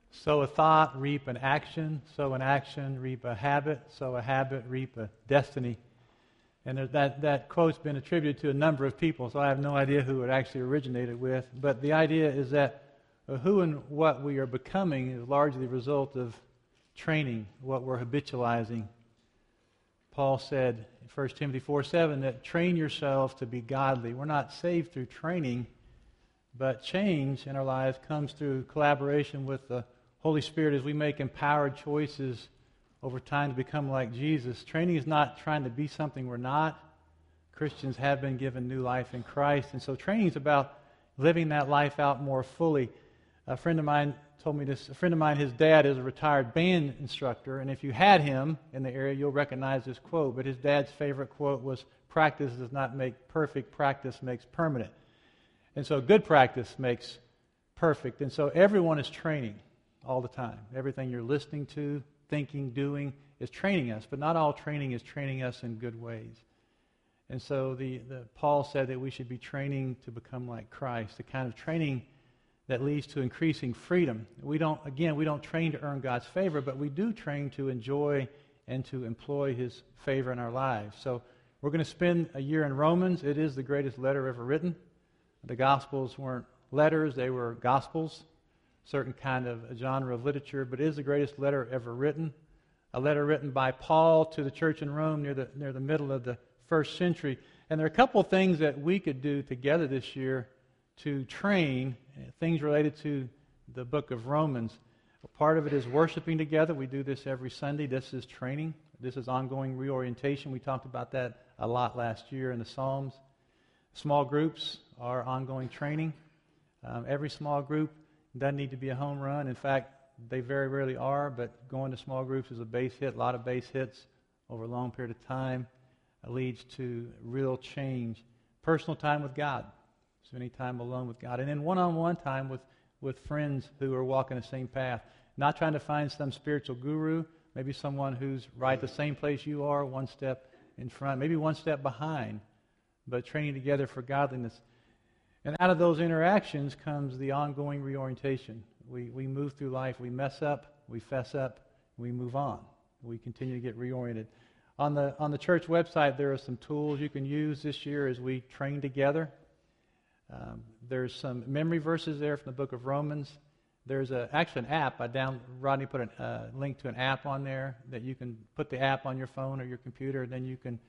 Sow a thought, reap an action. Sow an action, reap a habit. Sow a habit, reap a destiny. And that quote's been attributed to a number of people, so I have no idea who it actually originated with. But the idea is that who and what we are becoming is largely the result of training, what we're habitualizing. Paul said in 1 Timothy 4:7 that train yourselves to be godly. We're not saved through training, but change in our lives comes through collaboration with the Holy Spirit as we make empowered choices over time to become like Jesus. Training is not trying to be something we're not. Christians have been given new life in Christ, and so training is about living that life out more fully. A friend of mine told me this. A friend of mine, his dad is a retired band instructor, and if you had him in the area, you'll recognize this quote. But his dad's favorite quote was, "Practice does not make perfect, practice makes permanent." And so good practice makes perfect. And so everyone is training all the time. Everything you're listening to, thinking, doing is training us, but not all training is training us in good ways. And so Paul said that we should be training to become like Christ, the kind of training that leads to increasing freedom. We don't train to earn God's favor, but we do train to enjoy and to employ His favor in our lives. So we're going to spend a year in Romans. It is the greatest letter ever written. The Gospels weren't letters, they were Gospels, certain kind of genre of literature, but it is the greatest letter ever written. A letter written by Paul to the church in Rome near the middle of the first century. And there are a couple of things that we could do together this year to train, things related to the book of Romans. Part of it is worshiping together. We do this every Sunday. This is training. This is ongoing reorientation. We talked about that a lot last year in the Psalms. Small groups are ongoing training. Every small group doesn't need to be a home run. In fact, they very rarely are, but going to small groups is a base hit. A lot of base hits over a long period of time leads to real change. Personal time with God. Spending time alone with God. And then one-on-one time with friends who are walking the same path. Not trying to find some spiritual guru, maybe someone who's right the same place you are, one step in front, maybe one step behind, but training together for godliness. And out of those interactions comes the ongoing reorientation. We move through life, we mess up, we fess up, we move on. We continue to get reoriented. On the church website, there are some tools you can use this year as we train together. There's some memory verses there from the book of Romans. There's actually an app. Rodney put a link to an app on there that you can put the app on your phone or your computer, and then you can,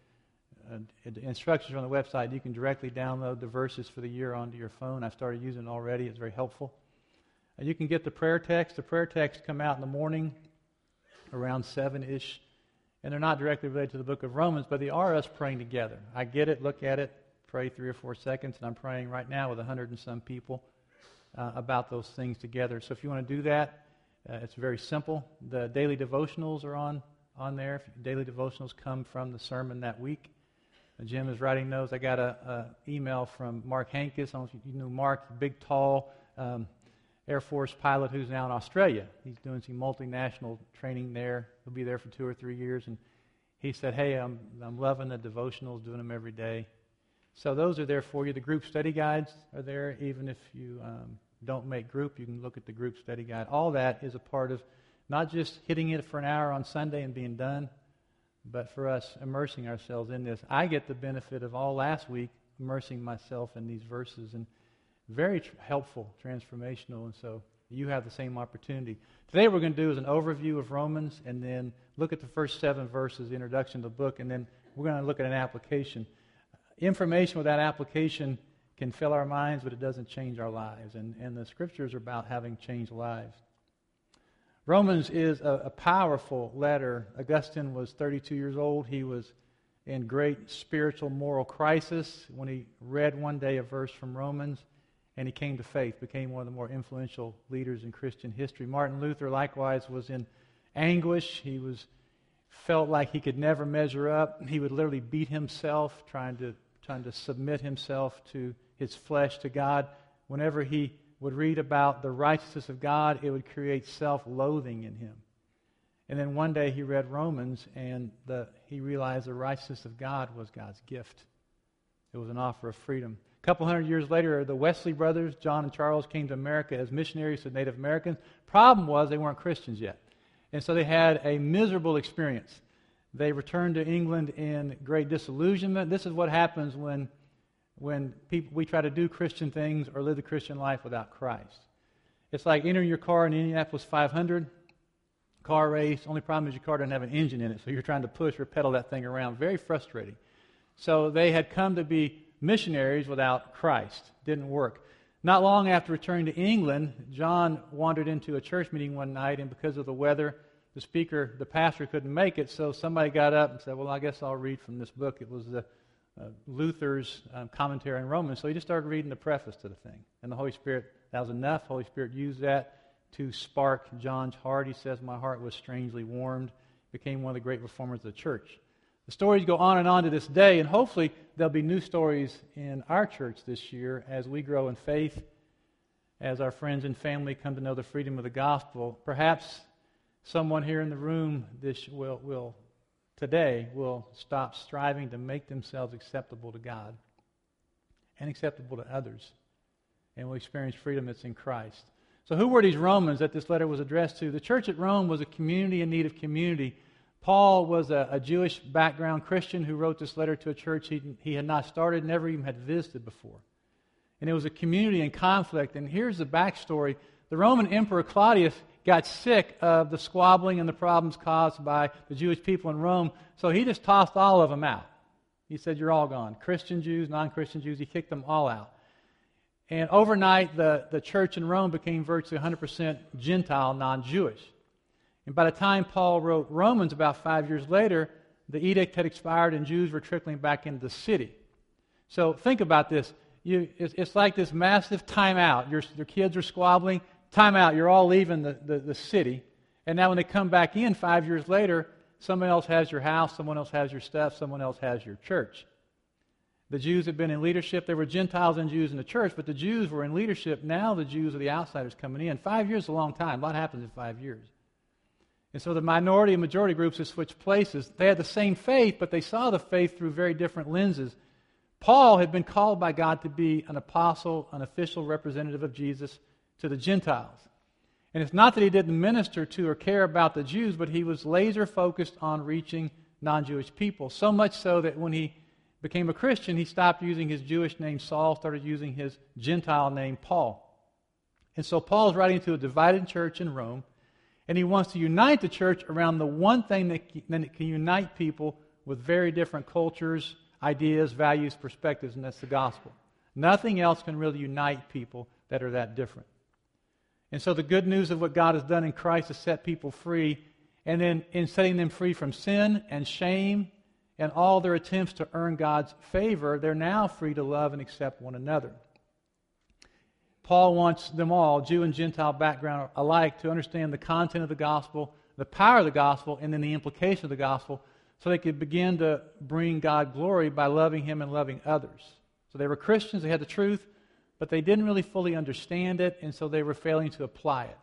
the instructions on the website, you can directly download the verses for the year onto your phone. I've started using it already. It's very helpful. You can get the prayer text. The prayer texts come out in the morning around 7-ish, and they're not directly related to the book of Romans, but they are us praying together. I get it, look at it, pray 3 or 4 seconds, and I'm praying right now with 100 and some people about those things together. So if you want to do that, it's very simple. The daily devotionals are on there. Daily devotionals come from the sermon that week. Jim is writing those. I got an email from Mark Hankis. I don't know if you know Mark, big, tall Air Force pilot who's now in Australia. He's doing some multinational training there. He'll be there for 2 or 3 years. And he said, hey, I'm loving the devotionals, doing them every day. So those are there for you. The group study guides are there. Even if you don't make group, you can look at the group study guide. All that is a part of not just hitting it for an hour on Sunday and being done, but for us immersing ourselves in this. I get the benefit of all last week immersing myself in these verses, and very helpful, transformational, and so you have the same opportunity. Today what we're going to do is an overview of Romans, and then look at the first 7 verses, the introduction to the book, and then we're going to look at an application. Information without application can fill our minds, but it doesn't change our lives, and the Scriptures are about having changed lives. Romans is a powerful letter. Augustine was 32 years old. He was in great spiritual, moral crisis when he read one day a verse from Romans, and he came to faith, became one of the more influential leaders in Christian history. Martin Luther, likewise, was in anguish. He felt like he could never measure up. He would literally beat himself, trying to submit himself to his flesh, to God. Whenever he would read about the righteousness of God, it would create self-loathing in him. And then one day he read Romans, and he realized the righteousness of God was God's gift. It was an offer of freedom. A couple hundred years later, the Wesley brothers, John and Charles, came to America as missionaries to Native Americans. Problem was they weren't Christians yet. And so they had a miserable experience. They returned to England in great disillusionment. This is what happens when we try to do Christian things or live the Christian life without Christ. It's like entering your car in Indianapolis 500, car race. Only problem is your car doesn't have an engine in it, so you're trying to push or pedal that thing around. Very frustrating. So they had come to be missionaries without Christ. Didn't work. Not long after returning to England, John wandered into a church meeting one night, and because of the weather, the pastor couldn't make it, so somebody got up and said, well, I guess I'll read from this book. It was Luther's commentary on Romans. So he just started reading the preface to the thing. And the Holy Spirit, that was enough. The Holy Spirit used that to spark John's heart. He says, my heart was strangely warmed. Became one of the great reformers of the church. The stories go on and on to this day, and hopefully there'll be new stories in our church this year as we grow in faith, as our friends and family come to know the freedom of the gospel. Perhaps someone here in the room today will stop striving to make themselves acceptable to God and acceptable to others, and will experience freedom that's in Christ. So who were these Romans that this letter was addressed to? The church at Rome was a community in need of community. Paul was a Jewish background Christian who wrote this letter to a church he had not started, never even had visited before. And it was a community in conflict. And here's the backstory. The Roman Emperor Claudius got sick of the squabbling and the problems caused by the Jewish people in Rome, so he just tossed all of them out. He said, you're all gone. Christian Jews, non-Christian Jews, he kicked them all out. And overnight, the church in Rome became virtually 100% Gentile, non-Jewish. And by the time Paul wrote Romans about 5 years later, the edict had expired and Jews were trickling back into the city. So think about this. It's like this massive timeout. Your kids are squabbling. Timeout. You're all leaving the city. And now when they come back in 5 years later, someone else has your house, someone else has your stuff, someone else has your church. The Jews had been in leadership. There were Gentiles and Jews in the church, but the Jews were in leadership. Now the Jews are the outsiders coming in. 5 years is a long time. A lot happens in 5 years. And so the minority and majority groups have switched places. They had the same faith, but they saw the faith through very different lenses. Paul had been called by God to be an apostle, an official representative of Jesus to the Gentiles. And it's not that he didn't minister to or care about the Jews, but he was laser focused on reaching non-Jewish people. So much so that when he became a Christian, he stopped using his Jewish name Saul, started using his Gentile name Paul. And so Paul's writing to a divided church in Rome, and he wants to unite the church around the one thing that can unite people with very different cultures, ideas, values, perspectives, and that's the gospel. Nothing else can really unite people that are that different. And so the good news of what God has done in Christ has set people free, and then in setting them free from sin and shame and all their attempts to earn God's favor, they're now free to love and accept one another. Paul wants them all, Jew and Gentile background alike, to understand the content of the gospel, the power of the gospel, and then the implication of the gospel, so they could begin to bring God glory by loving Him and loving others. So they were Christians, they had the truth, but they didn't really fully understand it, and so they were failing to apply it.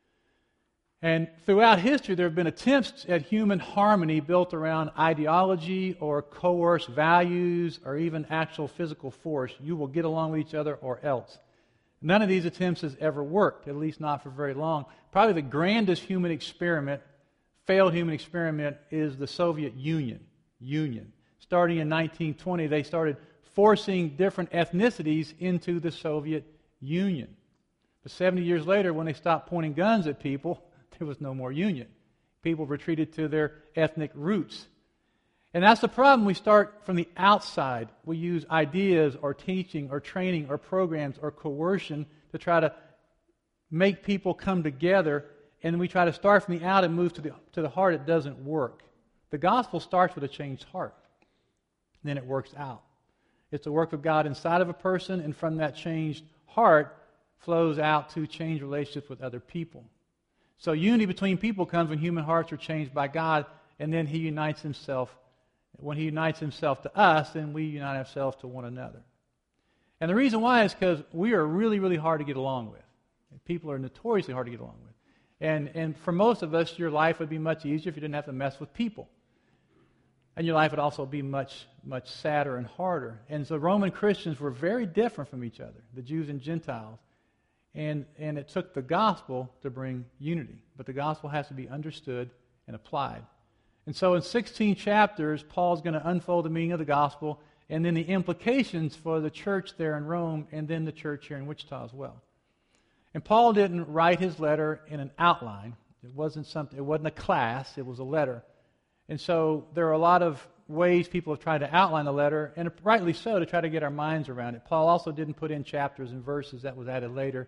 And throughout history, there have been attempts at human harmony built around ideology or coerced values or even actual physical force. You will get along with each other or else. None of these attempts has ever worked, at least not for very long. Probably the grandest human experiment, failed human experiment, is the Soviet Union. Starting in 1920, they started forcing different ethnicities into the Soviet Union. But 70 years later, when they stopped pointing guns at people, there was no more union. People retreated to their ethnic roots. And that's the problem. We start from the outside. We use ideas or teaching or training or programs or coercion to try to make people come together, and we try to start from the out and move to the heart. It doesn't work. The gospel starts with a changed heart. Then it works out. It's the work of God inside of a person, and from that changed heart flows out to change relationships with other people. So unity between people comes when human hearts are changed by God, and then He unites Himself. When He unites Himself to us, then we unite ourselves to one another. And the reason why is because we are really, really hard to get along with. People are notoriously hard to get along with. And for most of us, your life would be much easier if you didn't have to mess with people. and your life would also be much, much sadder and harder. And so Roman Christians were very different from each other, the Jews and Gentiles. And it took the gospel to bring unity. But the gospel has to be understood and applied. And so in 16 chapters, Paul's going to unfold the meaning of the gospel and then the implications for the church there in Rome and then the church here in Wichita as well. And Paul didn't write his letter in an outline. It wasn't a class, it was a letter. And so there are a lot of ways people have tried to outline the letter, and rightly so, to try to get our minds around it. Paul also didn't put in chapters and verses. That was added later.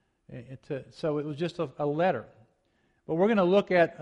So it was just a letter. But we're going to look at,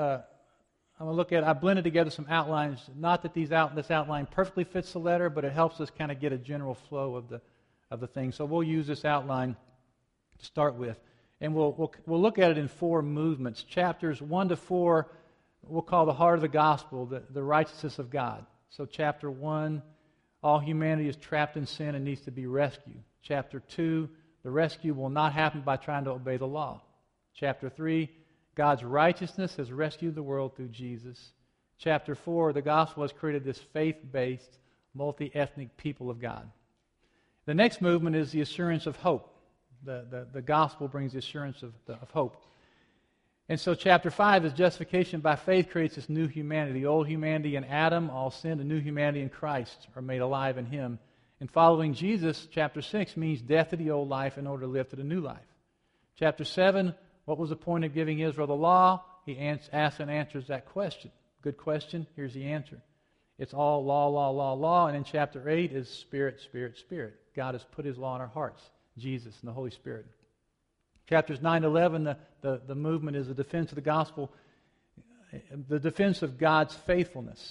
I blended together some outlines. Not that this outline perfectly fits the letter, but it helps us kind of get a general flow of the thing. So we'll use this outline to start with. And we'll look at it in 4 movements. Chapters 1 to 4 we'll call the heart of the gospel, the righteousness of God. So chapter 1, all humanity is trapped in sin and needs to be rescued. Chapter 2, the rescue will not happen by trying to obey the law. Chapter 3, God's righteousness has rescued the world through Jesus. Chapter 4, the gospel has created this faith-based, multi-ethnic people of God. The next movement is the assurance of hope. The gospel brings the assurance of hope. And so chapter 5 is justification by faith creates this new humanity. The old humanity in Adam, all sin, the new humanity in Christ are made alive in Him. And following Jesus, chapter 6 means death to the old life in order to live to the new life. Chapter 7, what was the point of giving Israel the law? He asks and answers that question. Good question. Here's the answer. It's all law, law, law, law. And in chapter 8 is Spirit, Spirit, Spirit. God has put His law in our hearts. Jesus and the Holy Spirit. Chapters 9 to 11, the movement is the defense of the gospel, the defense of God's faithfulness.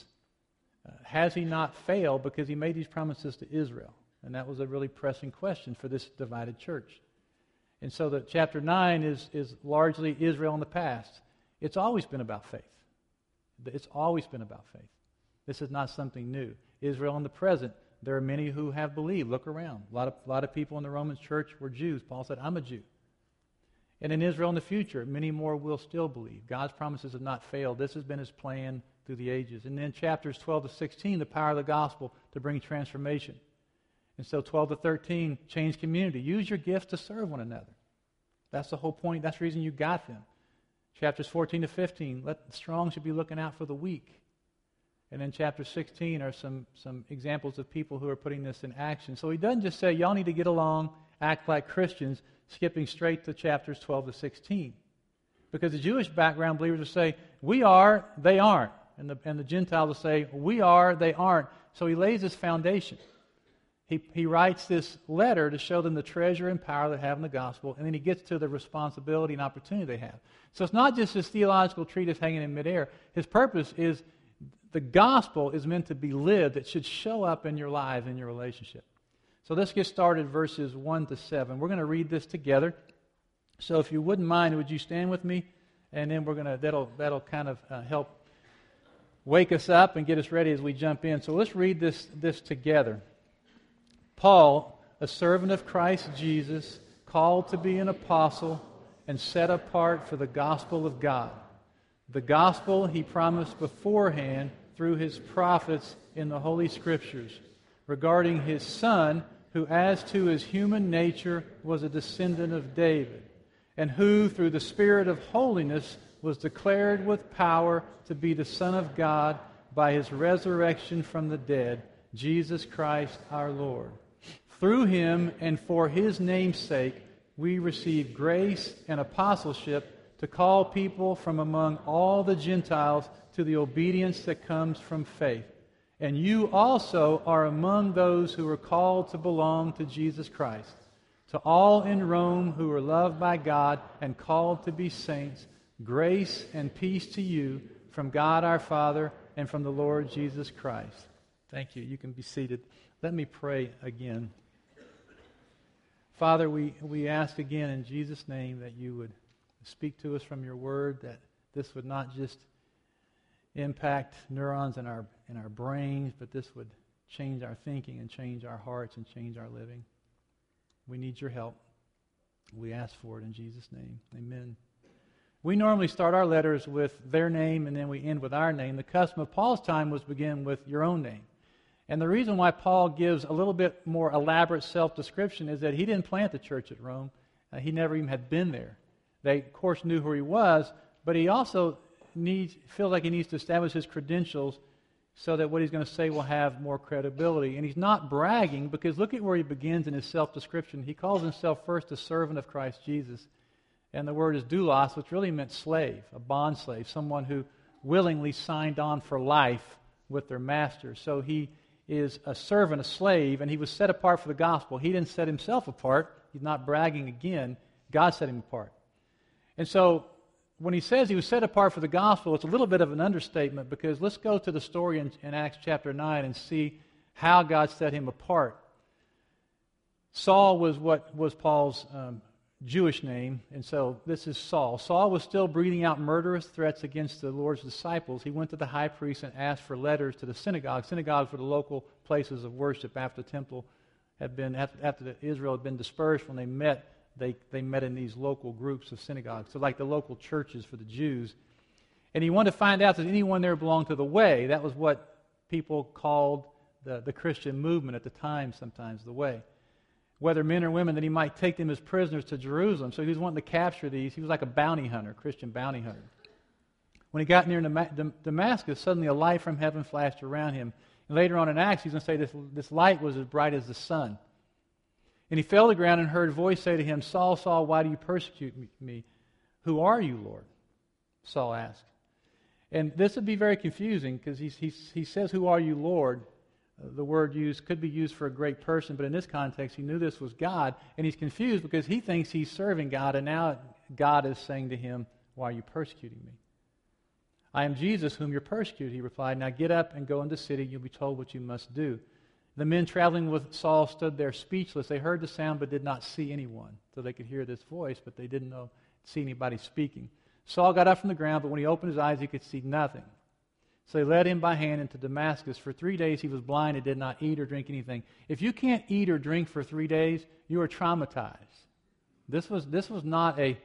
Has He not failed because He made these promises to Israel? And that was a really pressing question for this divided church. And so the chapter 9 is largely Israel in the past. It's always been about faith. It's always been about faith. This is not something new. Israel in the present, there are many who have believed. Look around. A lot of people in the Roman church were Jews. Paul said, I'm a Jew. And in Israel in the future, many more will still believe. God's promises have not failed. This has been His plan through the ages. And then chapters 12 to 16, the power of the gospel to bring transformation. And so 12 to 13, change community. Use your gifts to serve one another. That's the whole point. That's the reason you got them. Chapters 14 to 15, the strong should be looking out for the weak. And then chapter 16 are some examples of people who are putting this in action. So he doesn't just say, y'all need to get along, act like Christians, skipping straight to chapters 12 to 16. Because the Jewish background believers will say, we are, they aren't. And the Gentiles will say, we are, they aren't. So he lays this foundation. He writes this letter to show them the treasure and power they have in the gospel, and then he gets to the responsibility and opportunity they have. So it's not just this theological treatise hanging in midair. His purpose is the gospel is meant to be lived. It should show up in your lives, in your relationship. So let's get started, verses 1 to 7. We're going to read this together. So if you wouldn't mind, would you stand with me? And then that'll kind of help wake us up and get us ready as we jump in. So let's read this together. Paul, a servant of Christ Jesus, called to be an apostle and set apart for the gospel of God. The gospel He promised beforehand through His prophets in the Holy Scriptures regarding His Son, who as to His human nature was a descendant of David, and who through the Spirit of holiness was declared with power to be the Son of God by His resurrection from the dead, Jesus Christ our Lord. Through Him and for His name's sake, we receive grace and apostleship to call people from among all the Gentiles to the obedience that comes from faith. And you also are among those who are called to belong to Jesus Christ. To all in Rome who are loved by God and called to be saints, grace and peace to you from God our Father and from the Lord Jesus Christ. Thank you. You can be seated. Let me pray again. Father, we ask again in Jesus' name that you would speak to us from your word, that this would not just impact neurons in our brains, but this would change our thinking and change our hearts and change our living. We need your help. We ask for it in Jesus' name. Amen. We normally start our letters with their name and then we end with our name. The custom of Paul's time was begin with your own name. And the reason why Paul gives a little bit more elaborate self-description is that he didn't plant the church at Rome. He never even had been there. They, of course, knew who he was, but he also feels like he needs to establish his credentials so that what he's going to say will have more credibility. And he's not bragging, because look at where he begins in his self-description. He calls himself first a servant of Christ Jesus. And the word is doulos, which really meant slave, a bond slave, someone who willingly signed on for life with their master. So he is a servant, a slave, and he was set apart for the gospel. He didn't set himself apart. He's not bragging again. God set him apart. And so when he says he was set apart for the gospel, it's a little bit of an understatement, because let's go to the story in Acts chapter 9 and see how God set him apart. Saul was what was Paul's Jewish name, and so this is Saul. Saul was still breathing out murderous threats against the Lord's disciples. He went to the high priest and asked for letters to the synagogue. Synagogues were the local places of worship after the temple had been, after Israel had been dispersed. When they met, they met in these local groups of synagogues, so like the local churches for the Jews. And he wanted to find out that anyone there belonged to the way. That was what people called the Christian movement at the time, sometimes the way. Whether men or women, that he might take them as prisoners to Jerusalem. So he was wanting to capture these. He was like a bounty hunter, Christian bounty hunter. When he got near Damascus, suddenly a light from heaven flashed around him. And later on in Acts, he's going to say this light was as bright as the sun. And he fell to the ground and heard a voice say to him, Saul, Saul, why do you persecute me? Who are you, Lord? Saul asked. And this would be very confusing, because he says, who are you, Lord? The word could be used for a great person, but in this context, he knew this was God, and he's confused because he thinks he's serving God, and now God is saying to him, why are you persecuting me? I am Jesus whom you're persecuting, he replied. Now get up and go into the city. You'll be told what you must do. The men traveling with Saul stood there speechless. They heard the sound but did not see anyone. So they could hear this voice, but they didn't see anybody speaking. Saul got up from the ground, but when he opened his eyes, he could see nothing. So they led him by hand into Damascus. For 3 days he was blind and did not eat or drink anything. If you can't eat or drink for 3 days, you are traumatized. This was not a,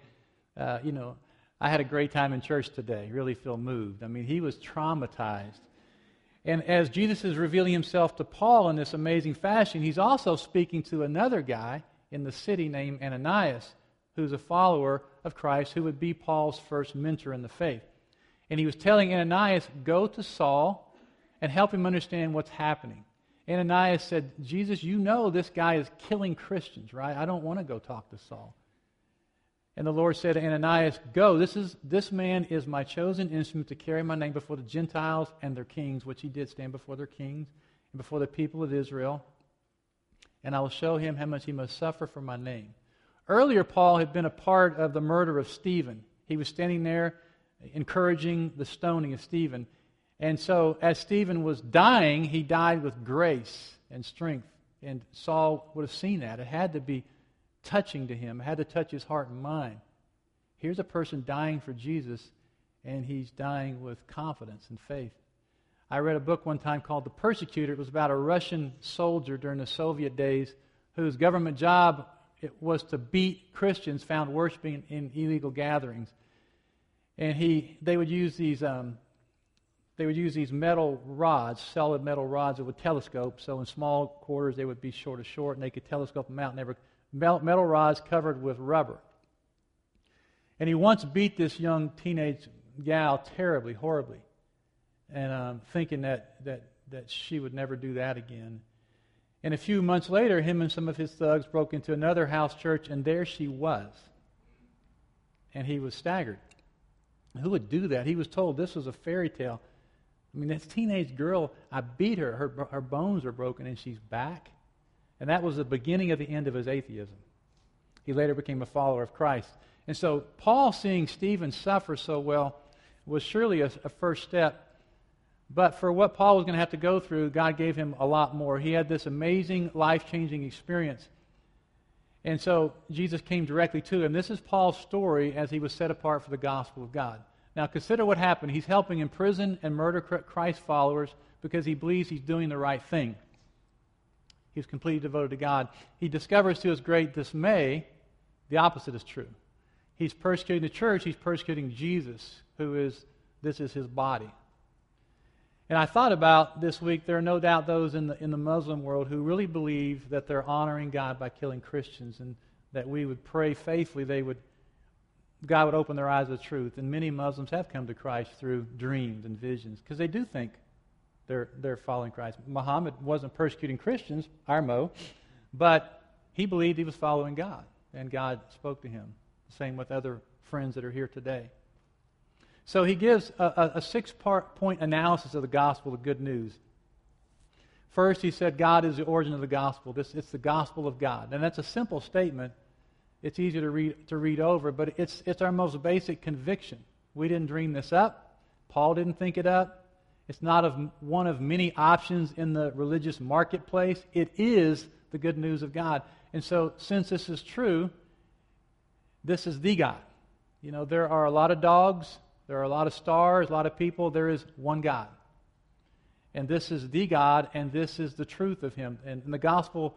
I had a great time in church today. Really feel moved. I mean, he was traumatized. And as Jesus is revealing himself to Paul in this amazing fashion, he's also speaking to another guy in the city named Ananias, who's a follower of Christ, who would be Paul's first mentor in the faith. And he was telling Ananias, go to Saul and help him understand what's happening. Ananias said, Jesus, you know this guy is killing Christians, right? I don't want to go talk to Saul. And the Lord said to Ananias, go, this man is my chosen instrument to carry my name before the Gentiles and their kings, which he did stand before their kings and before the people of Israel. And I will show him how much he must suffer for my name. Earlier, Paul had been a part of the murder of Stephen. He was standing there encouraging the stoning of Stephen. And so as Stephen was dying, he died with grace and strength. And Saul would have seen that. It had to be touching to him. It had to touch his heart and mind. Here's a person dying for Jesus, and he's dying with confidence and faith. I read a book one time called The Persecutor. It was about a Russian soldier during the Soviet days whose government job it was to beat Christians found worshiping in illegal gatherings. And they would use these metal rods, solid metal rods that would telescope. So in small quarters they would be short, and they could telescope them out. And they were metal rods covered with rubber. And he once beat this young teenage gal terribly, horribly, and thinking that she would never do that again. And a few months later, him and some of his thugs broke into another house church, and there she was. And he was staggered. Who would do that? He was told this was a fairy tale. I mean, this teenage girl, I beat her. Her bones are broken, and she's back. And that was the beginning of the end of his atheism. He later became a follower of Christ. And so Paul, seeing Stephen suffer so well, was surely a first step. But for what Paul was going to have to go through, God gave him a lot more. He had this amazing, life-changing experience. And so Jesus came directly to him. This is Paul's story as he was set apart for the gospel of God. Now consider what happened. He's helping imprison and murder Christ followers because he believes he's doing the right thing. He's completely devoted to God. He discovers to his great dismay the opposite is true. he's persecuting the church, he's persecuting Jesus, this is his body. And I thought about this week, there are no doubt those in the Muslim world who really believe that they're honoring God by killing Christians, and that we would pray faithfully God would open their eyes to the truth. And many Muslims have come to Christ through dreams and visions, because they do think they're following Christ. Muhammad wasn't persecuting Christians, Armo, but he believed he was following God, and God spoke to him. Same with other friends that are here today. So he gives a six-point analysis of the gospel, the good news. First, he said God is the origin of the gospel. It's the gospel of God. And that's a simple statement. It's easy to read over, but it's our most basic conviction. We didn't dream this up. Paul didn't think it up. It's not one of many options in the religious marketplace. It is the good news of God. And so, since this is true, this is the God. You know, there are a lot of dogs, there are a lot of stars, a lot of people. There is one God. And this is the God, and this is the truth of Him. And the gospel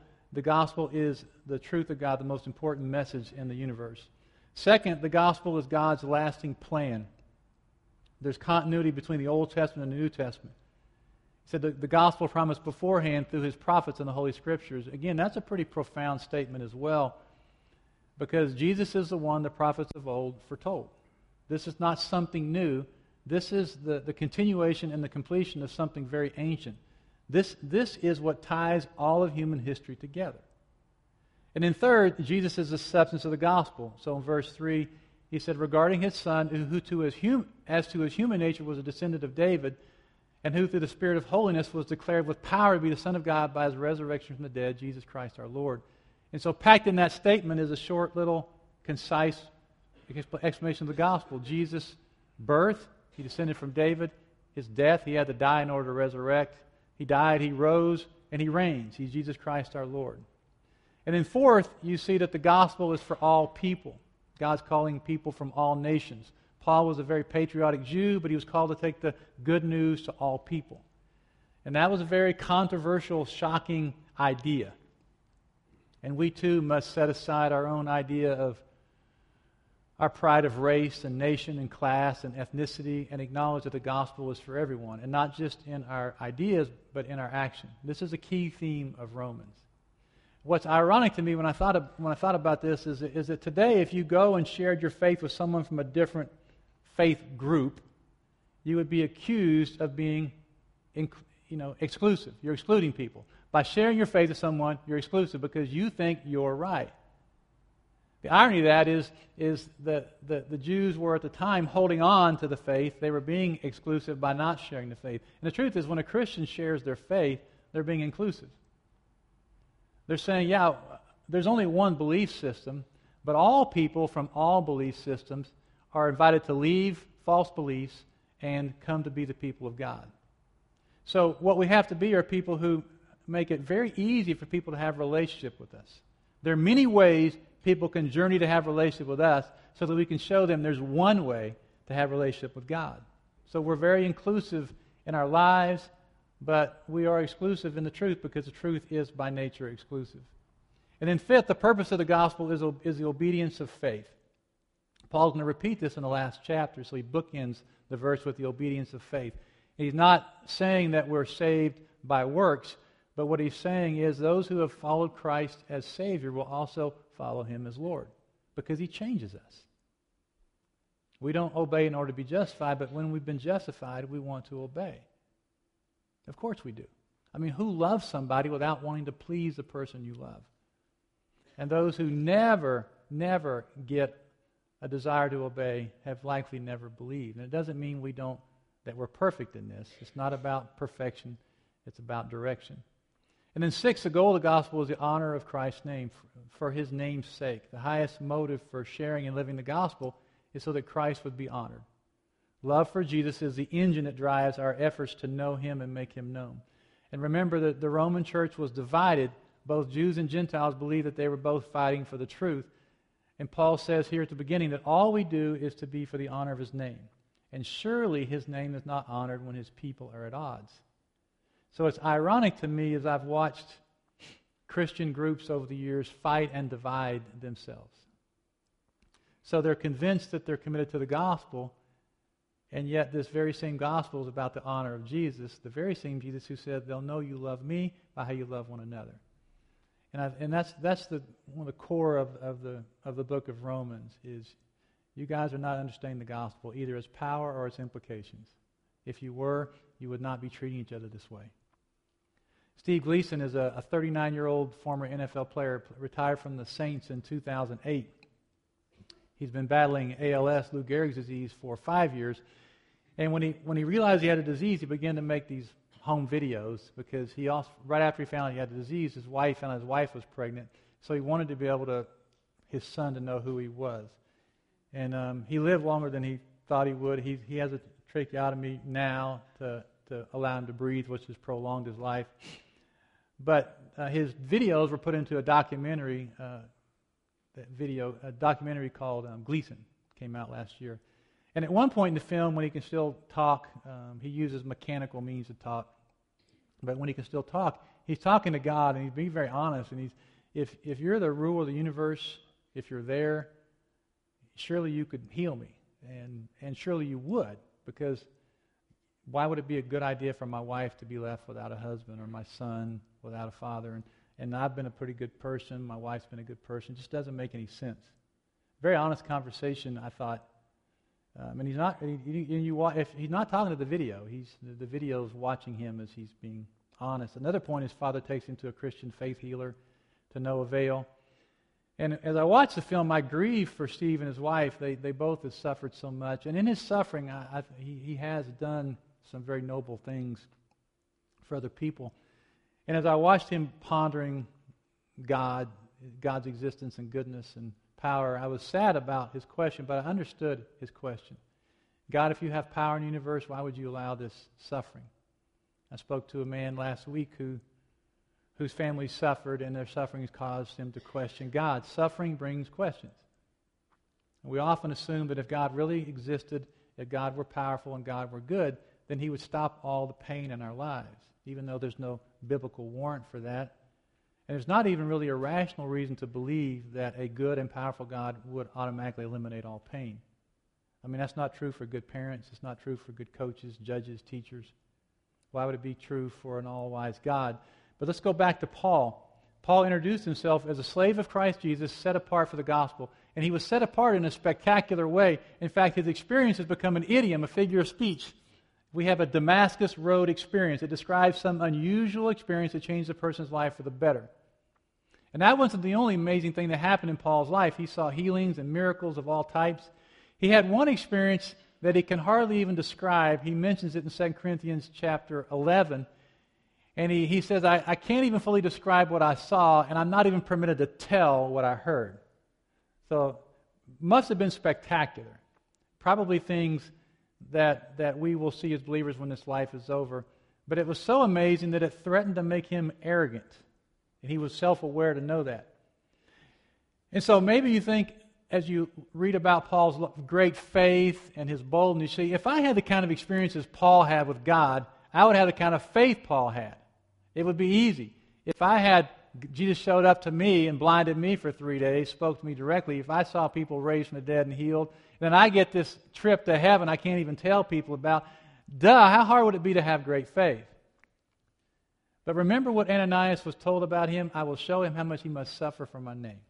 is the truth of God, the most important message in the universe. Second, the gospel is God's lasting plan. There's continuity between the Old Testament and the New Testament. He said the gospel promised beforehand through His prophets in the Holy Scriptures. Again, that's a pretty profound statement as well, because Jesus is the one the prophets of old foretold. This is not something new. This is the continuation and the completion of something very ancient. This is what ties all of human history together. And then third, Jesus is the substance of the gospel. So in verse 3, he said, regarding His Son, who as to His human nature was a descendant of David, and who through the Spirit of holiness was declared with power to be the Son of God by His resurrection from the dead, Jesus Christ our Lord. And so packed in that statement is a short, little, concise explanation of the gospel. Jesus' birth, He descended from David. His death, He had to die in order to resurrect. He died, He rose, and He reigns. He's Jesus Christ our Lord. And then fourth, you see that the gospel is for all people. God's calling people from all nations. Paul was a very patriotic Jew, but he was called to take the good news to all people. And that was a very controversial, shocking idea. And we too must set aside our own idea of our pride of race and nation and class and ethnicity, and acknowledge that the gospel is for everyone, and not just in our ideas, but in our action. This is a key theme of Romans. What's ironic to me when I thought about this is that today, if you go and shared your faith with someone from a different faith group, you would be accused of being, exclusive. You're excluding people. By sharing your faith with someone, you're exclusive because you think you're right. The irony of that is that the Jews were at the time holding on to the faith. They were being exclusive by not sharing the faith. And the truth is, when a Christian shares their faith, they're being inclusive. They're saying, yeah, there's only one belief system, but all people from all belief systems are invited to leave false beliefs and come to be the people of God. So what we have to be are people who make it very easy for people to have a relationship with us. There are many ways people can journey to have a relationship with us so that we can show them there's one way to have a relationship with God. So we're very inclusive in our lives, but we are exclusive in the truth because the truth is by nature exclusive. And then fifth, the purpose of the gospel is the obedience of faith. Paul's going to repeat this in the last chapter, so he bookends the verse with the obedience of faith. He's not saying that we're saved by works, but what he's saying is those who have followed Christ as Savior will also follow Him as Lord, because He changes us. We don't obey in order to be justified, but when we've been justified, we want to obey. Of course we do. I mean, who loves somebody without wanting to please the person you love? And those who never get a desire to obey have likely never believed. And it doesn't mean that we're perfect in this. It's not about perfection. It's about direction. And then sixth, the goal of the gospel is the honor of Christ's name, for His name's sake. The highest motive for sharing and living the gospel is so that Christ would be honored. Love for Jesus is the engine that drives our efforts to know Him and make Him known. And remember that the Roman church was divided. Both Jews and Gentiles believed that they were both fighting for the truth. And Paul says here at the beginning that all we do is to be for the honor of His name. And surely His name is not honored when His people are at odds. So it's ironic to me as I've watched Christian groups over the years fight and divide themselves. So they're convinced that they're committed to the gospel, and yet this very same gospel is about the honor of Jesus, the very same Jesus who said, they'll know you love me by how you love one another. And that's one of the core of the book of Romans is you guys are not understanding the gospel either its power or its implications. If you were, you would not be treating each other this way. Steve Gleason is a 39-year-old former NFL player, retired from the Saints in 2008. He's been battling ALS, Lou Gehrig's disease, for 5 years. And when he realized he had a disease, he began to make these home videos because he also, right after he found out he had the disease, his wife found out his wife was pregnant. So he wanted to be able to, his son to know who he was. And he lived longer than he thought he would. He has a tracheotomy now to allow him to breathe, which has prolonged his life. But his videos were put into a documentary. A documentary called Gleason came out last year. And at one point in the film, when he can still talk, he uses mechanical means to talk. But when he can still talk, he's talking to God, and he's being very honest. And if you're the ruler of the universe, if you're there, surely you could heal me, and surely you would, because why would it be a good idea for my wife to be left without a husband, or my son without a father? And I've been a pretty good person. My wife's been a good person. It just doesn't make any sense. Very honest conversation, I thought. And he's not. If he's not talking to the video, the video's watching him as he's being honest. Another point, his father takes him to a Christian faith healer to no avail. And as I watched the film, I grieved for Steve and his wife. They both have suffered so much, and in his suffering, he has done some very noble things for other people. And as I watched him pondering God's existence and goodness and power, I was sad about his question, but I understood his question. God, if you have power in the universe, why would you allow this suffering? I spoke to a man last week whose family suffered, and their suffering has caused him to question God. Suffering brings questions. And we often assume that if God really existed, if God were powerful and God were good, then he would stop all the pain in our lives, even though there's no biblical warrant for that. And there's not even really a rational reason to believe that a good and powerful God would automatically eliminate all pain. I mean, that's not true for good parents. It's not true for good coaches, judges, teachers. Why would it be true for an all-wise God? But let's go back to Paul. Paul introduced himself as a slave of Christ Jesus, set apart for the gospel. And he was set apart in a spectacular way. In fact, his experience has become an idiom, a figure of speech. We have a Damascus Road experience. It describes some unusual experience that changed a person's life for the better. And that wasn't the only amazing thing that happened in Paul's life. He saw healings and miracles of all types. He had one experience that he can hardly even describe. He mentions it in 2 Corinthians chapter 11. And he says, I can't even fully describe what I saw, and I'm not even permitted to tell what I heard. So, must have been spectacular. Probably things that we will see as believers when this life is over. But it was so amazing that it threatened to make him arrogant. And he was self-aware to know that. And so maybe you think, as you read about Paul's great faith and his boldness, you see, if I had the kind of experiences Paul had with God, I would have the kind of faith Paul had. It would be easy. If I had, Jesus showed up to me and blinded me for 3 days, spoke to me directly, if I saw people raised from the dead and healed, then I get this trip to heaven I can't even tell people about. How hard would it be to have great faith? But remember what Ananias was told about him? I will show him how much he must suffer for my name.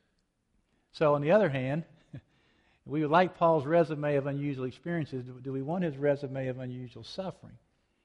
So on the other hand, we would like Paul's resume of unusual experiences. Do we want his resume of unusual suffering?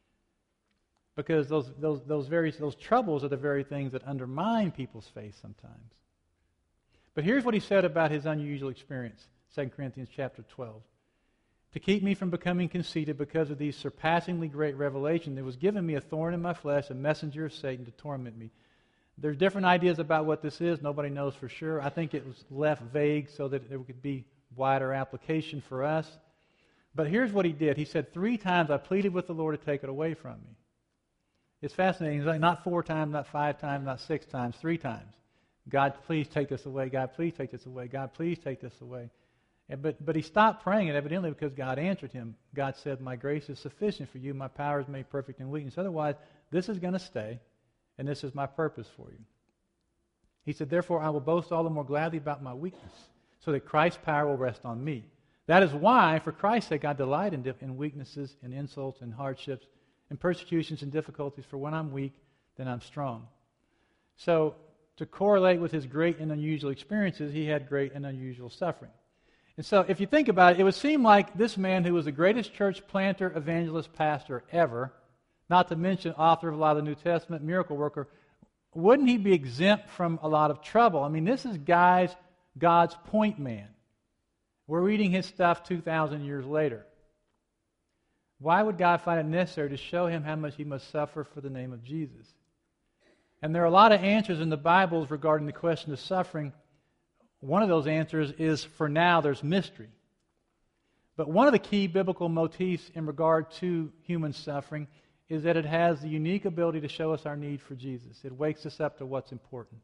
Because those troubles are the very things that undermine people's faith sometimes. But here's what he said about his unusual experience, 2 Corinthians chapter 12. To keep me from becoming conceited because of these surpassingly great revelations, there was given me a thorn in my flesh, a messenger of Satan to torment me. There's different ideas about what this is. Nobody knows for sure. I think it was left vague so that there could be wider application for us. But here's what he did. He said, 3 times I pleaded with the Lord to take it away from me. It's fascinating. It's like not 4 times, not 5 times, not 6 times, 3 times. God, please take this away. God, please take this away. God, please take this away. But he stopped praying it evidently because God answered him. God said, my grace is sufficient for you. My power is made perfect in weakness. Otherwise, this is going to stay, and this is my purpose for you. He said, therefore, I will boast all the more gladly about my weakness, so that Christ's power will rest on me. That is why, for Christ's sake, I delight in weaknesses, in insults, and hardships, in persecutions and difficulties, for when I'm weak, then I'm strong. So, to correlate with his great and unusual experiences, he had great and unusual suffering. And so, if you think about it, it would seem like this man, who was the greatest church planter, evangelist, pastor ever, not to mention author of a lot of the New Testament, miracle worker, wouldn't he be exempt from a lot of trouble? I mean, this is God's point man. We're reading his stuff 2,000 years later. Why would God find it necessary to show him how much he must suffer for the name of Jesus? And there are a lot of answers in the Bibles regarding the question of suffering. One of those answers is, for now, there's mystery. But one of the key biblical motifs in regard to human suffering is that it has the unique ability to show us our need for Jesus. It wakes us up to what's important.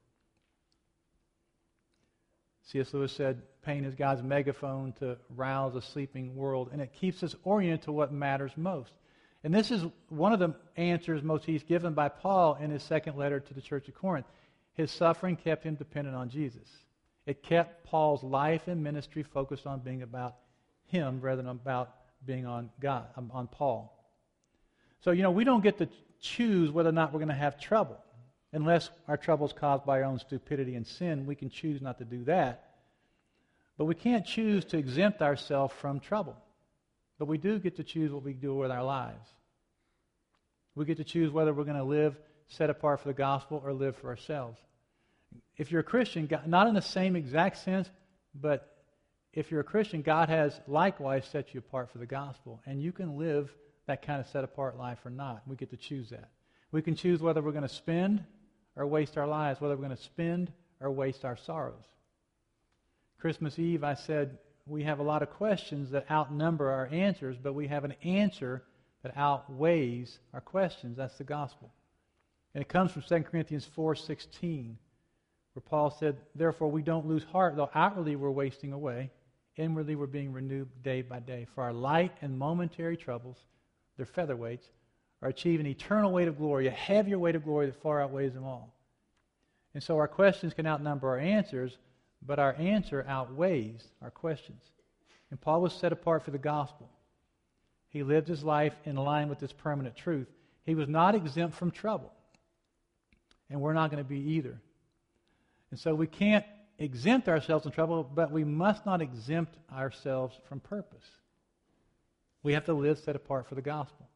C.S. Lewis said, pain is God's megaphone to rouse a sleeping world, and it keeps us oriented to what matters most. And this is one of the answers, motifs given by Paul in his second letter to the church of Corinth. His suffering kept him dependent on Jesus. It kept Paul's life and ministry focused on being about him rather than about being on God, on Paul. So, we don't get to choose whether or not we're going to have trouble. Unless our trouble is caused by our own stupidity and sin, we can choose not to do that. But we can't choose to exempt ourselves from trouble. But we do get to choose what we do with our lives. We get to choose whether we're going to live set apart for the gospel or live for ourselves. If you're a Christian, not in the same exact sense, but if you're a Christian, God has likewise set you apart for the gospel. And you can live that kind of set-apart life or not. We get to choose that. We can choose whether we're going to spend or waste our lives, whether we're going to spend or waste our sorrows. Christmas Eve, I said, we have a lot of questions that outnumber our answers, but we have an answer that outweighs our questions. That's the gospel. And it comes from 2 Corinthians 4:16, where Paul said, therefore we don't lose heart, though outwardly we're wasting away, inwardly we're being renewed day by day. For our light and momentary troubles, they're featherweights, are achieving an eternal weight of glory, a heavier weight of glory that far outweighs them all. And so our questions can outnumber our answers, but our answer outweighs our questions. And Paul was set apart for the gospel. He lived his life in line with this permanent truth. He was not exempt from trouble. And we're not going to be either. And so we can't exempt ourselves from trouble, but we must not exempt ourselves from purpose. We have to live set apart for the gospel.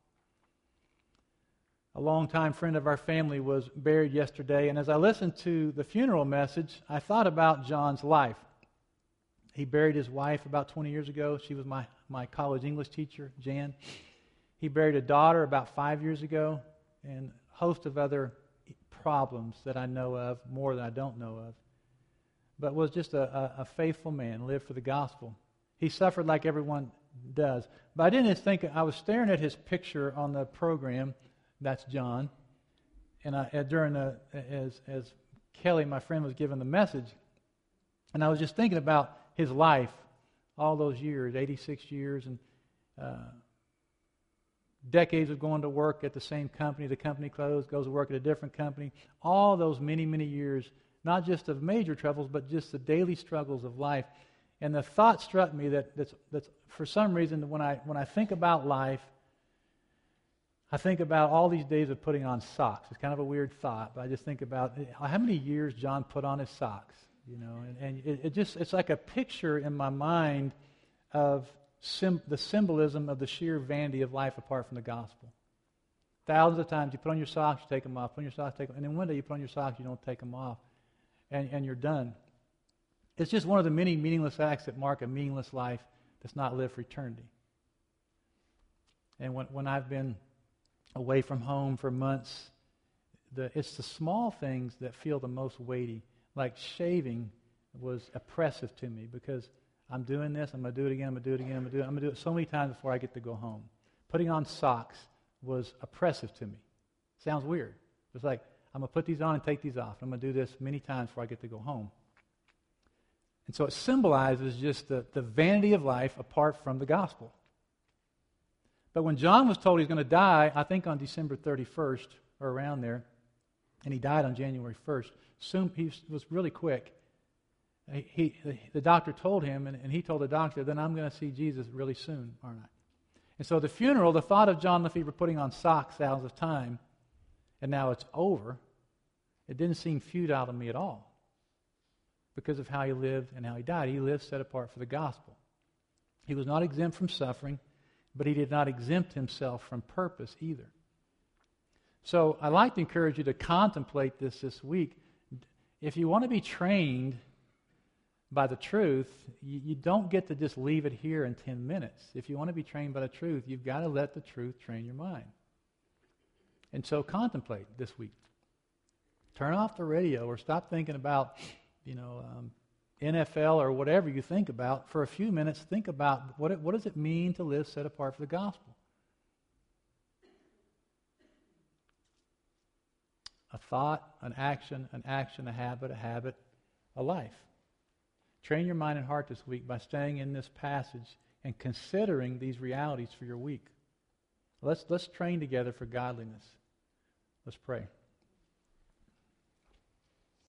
A longtime friend of our family was buried yesterday, and as I listened to the funeral message, I thought about John's life. He buried his wife about 20 years ago. She was my college English teacher, Jan. He buried a daughter about 5 years ago, and a host of other problems that I know of, more than I don't know of. But was just a faithful man, lived for the gospel. He suffered like everyone does. But I didn't think, I was staring at his picture on the program. That's John. And as Kelly, my friend, was giving the message, and I was just thinking about his life, all those years, 86 years, and decades of going to work at the same company. The company closed, goes to work at a different company. All those many, many years, not just of major troubles, but just the daily struggles of life. And the thought struck me that's for some reason, when I think about life, I think about all these days of putting on socks. It's kind of a weird thought, but I just think about how many years John put on his socks, and it's like a picture in my mind of the symbolism of the sheer vanity of life apart from the gospel. Thousands of times you put on your socks, you take them off, put on your socks, take them, and then one day you put on your socks, you don't take them off, and you're done. It's just one of the many meaningless acts that mark a meaningless life that's not lived for eternity. And when I've been away from home for months, it's the small things that feel the most weighty. Like shaving was oppressive to me because I'm doing this, I'm going to do it again, I'm going to do it again, I'm going to do it so many times before I get to go home. Putting on socks was oppressive to me. Sounds weird. It's like, I'm going to put these on and take these off. I'm going to do this many times before I get to go home. And so it symbolizes just the vanity of life apart from the gospel. But when John was told he's going to die, I think on December 31st or around there, and he died on January 1st, soon he was really quick. the doctor told him, and he told the doctor, then I'm going to see Jesus really soon, aren't I? And so the funeral, the thought of John Lefevre putting on socks thousands of time, and now it's over, it didn't seem futile to me at all because of how he lived and how he died. He lived set apart for the gospel. He was not exempt from suffering, but he did not exempt himself from purpose either. So I'd like to encourage you to contemplate this week. If you want to be trained by the truth, you don't get to just leave it here in 10 minutes. If you want to be trained by the truth, you've got to let the truth train your mind. And so contemplate this week. Turn off the radio or stop thinking about, NFL or whatever you think about. For a few minutes, think about what does it mean to live set apart for the gospel? A thought, an action, a habit, a life. Train your mind and heart this week by staying in this passage and considering these realities for your week. Let's train together for godliness. Let's pray.